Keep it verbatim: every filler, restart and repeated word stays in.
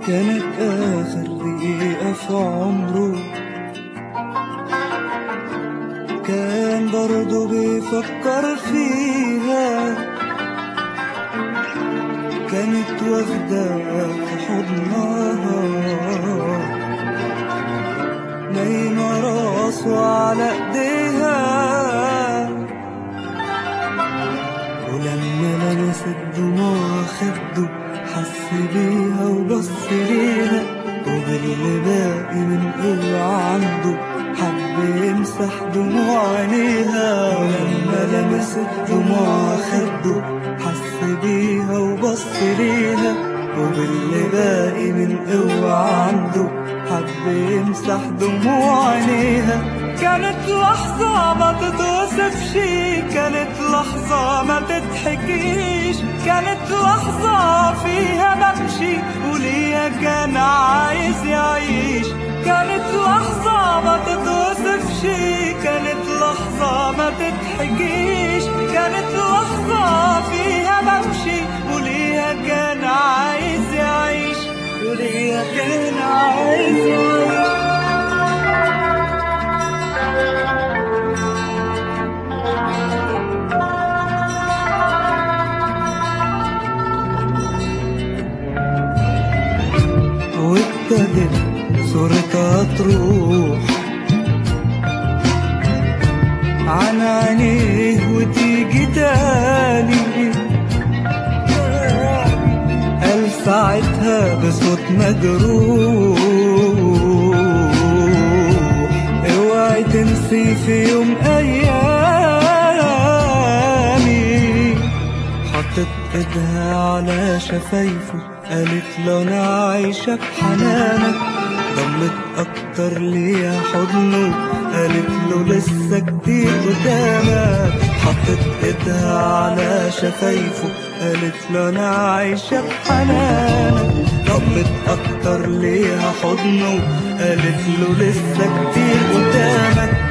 كانت آخر دقيقة في عمره، كان برضو بيفكر فيها، كانت واخدة في حضنها، نايمة راسه على ايديها، ولما لمست دموع خده حس بيها وبص ليها، وباللي باقي من قوة عنده حب يمسح دموع عينيها. ولما لمست دموع خده حس بيها وبص ليها، وباللي باقي من قوة عنده حب يمسح دموع عينيها. كانت لحظة ما تتوصفش، كانت لحظة ما تتحكيش، كانت لحظة فيها بمشي وليا كان عايز يعيش. كانت لحظة ما تتوصفش، كانت لحظة ما تتحكيش، كانت لحظة فيها بمشي وليا كان عايز يعيش، وليا كان عايز يعيش. وابتدت صورتها تروح عن عينيه وتيجي تاني، قال ساعتها بصوت مجروح اوعي تنسي في يوم ايامي. حطت ايدها على شفايفه قالت له انا عايشة بحنانك، ضمت اكتر ليها حضنه قالت له لسه كتير قدامك. حطت ايدها على شفايفه قالت له انا عايشة بحنانك، ضمت اكتر ليها حضنه قالت له لسه كتير قدامك.